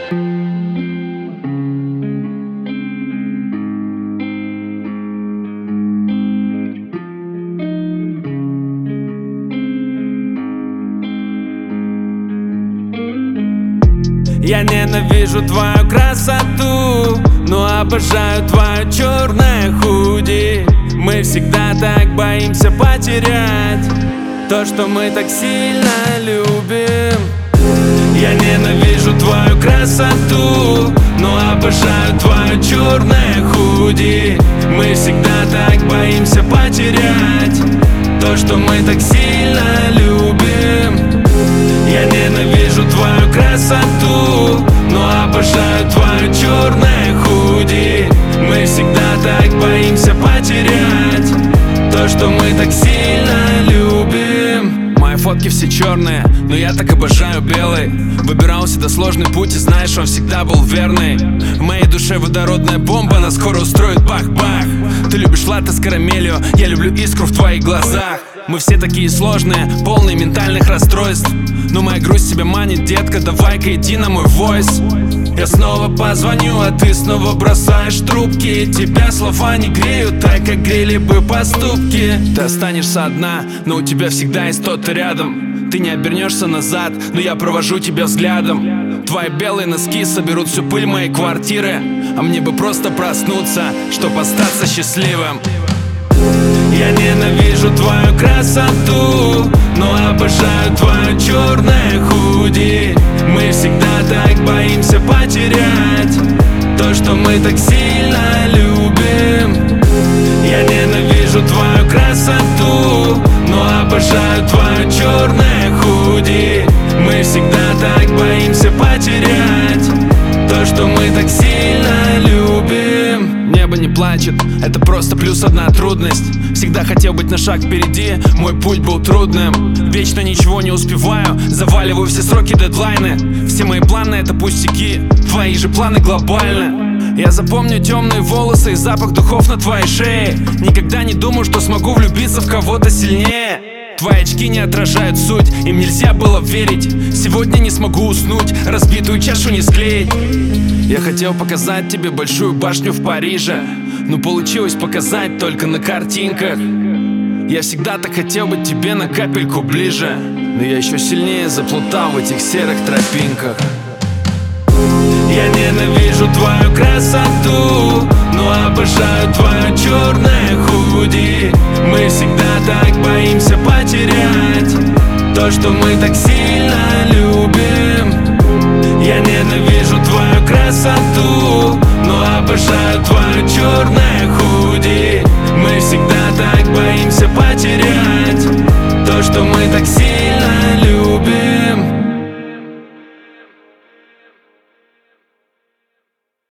Я ненавижу твою красоту, но обожаю твое черное худи. Мы всегда так боимся потерять то, что мы так сильно любим. Я ненавижу твою красоту, но обожаю твое черное худи. Мы всегда так боимся потерять то, что мы так сильно любим. Я ненавижу твою красоту, но обожаю твое черное худи. Мы всегда так боимся потерять то, что мы так сильно любим. Мои фотки все черные, но я так обожаю белый. Выбирал всегда сложный путь, и знаешь, он всегда был верный. В моей душе водородная бомба, она скоро устроит бах-бах. Ты любишь латте с карамелью, я люблю искру в твоих глазах. Мы все такие сложные, полные ментальных расстройств. Но моя грусть тебя манит, детка, давай-ка иди на мой войс. Я снова позвоню, а ты снова бросаешь трубки. Тебя слова не греют так, как грели бы поступки. Ты останешься одна, но у тебя всегда есть кто-то рядом. Ты не обернешься назад, но я провожу тебя взглядом. Твои белые носки соберут всю пыль моей квартиры, а мне бы просто проснуться, чтоб остаться счастливым. Я ненавижу твою красоту, но обожаю твое черное худи. Мы всегда так боимся потерять то, что мы так сильно любим. Я ненавижу твою красоту, но обожаю твое черное худи. Мы всегда так боимся потерять то, что мы так сильно любим. Небо не плачет, это просто плюс одна трудность. Всегда хотел быть на шаг впереди, мой путь был трудным. Вечно ничего не успеваю, заваливаю все сроки, дедлайны. Все мои планы это пустяки, твои же планы глобальны. Я запомню темные волосы и запах духов на твоей шее. Никогда не думал, что смогу влюбиться в кого-то сильнее. Твои очки не отражают суть, им нельзя было верить. Сегодня не смогу уснуть, разбитую чашу не склеить. Я хотел показать тебе большую башню в Париже, но получилось показать только на картинках. Я всегда так хотел быть тебе на капельку ближе, но я еще сильнее заплутал в этих серых тропинках. Я ненавижу твою красоту, но обожаю твое черное худи. Мы всегда так боимся потерять то, что мы так сильно любим. Я ненавижу твою красоту, но обожаю твое черное худи. Мы всегда так боимся потерять то, что мы так сильно